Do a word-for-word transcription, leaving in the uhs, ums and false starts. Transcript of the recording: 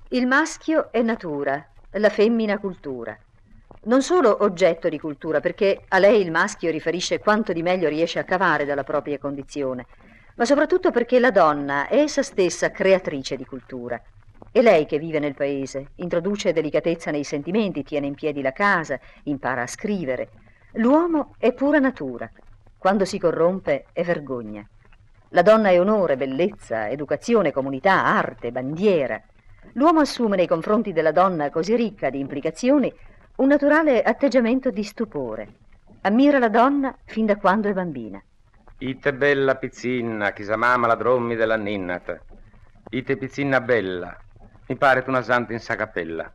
Il maschio è natura, la femmina cultura. Non solo oggetto di cultura, perché a lei il maschio riferisce quanto di meglio riesce a cavare dalla propria condizione, ma soprattutto perché la donna è essa stessa creatrice di cultura. È lei che vive nel paese, introduce delicatezza nei sentimenti, tiene in piedi la casa, impara a scrivere. L'uomo è pura natura. Quando si corrompe è vergogna. La donna è onore, bellezza, educazione, comunità, arte, bandiera. L'uomo assume nei confronti della donna così ricca di implicazioni un naturale atteggiamento di stupore. Ammira la donna fin da quando è bambina. Ite bella pizzina, chi sa mamma la drommi della ninnat. Ite pizzina bella. Mi pare tu una santa in sa cappella.